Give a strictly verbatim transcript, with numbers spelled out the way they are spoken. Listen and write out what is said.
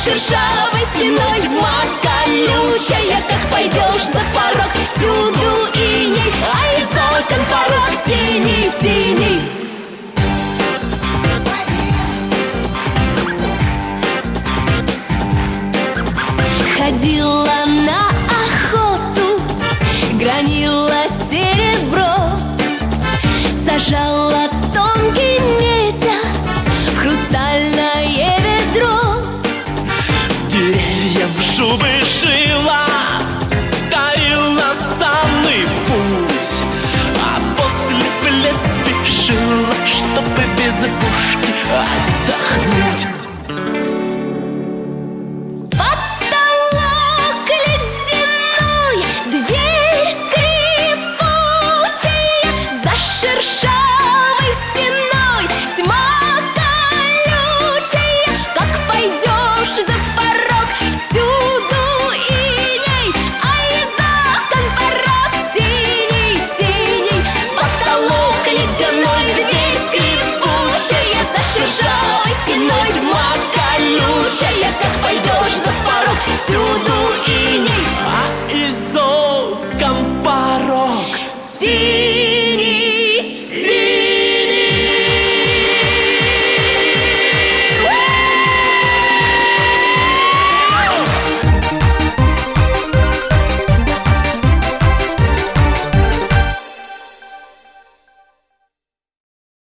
шершавой стеной. Тьма колючая, как пойдешь за порог, всюду иней, а из окон порог синий-синий. Ходила на охоту, гранила серебро, сажала тонкий месяц в хрустальное ведро. Деревьям шубы шила, таила санный путь, а после в лес спешила, чтобы без опушки отдохнуть.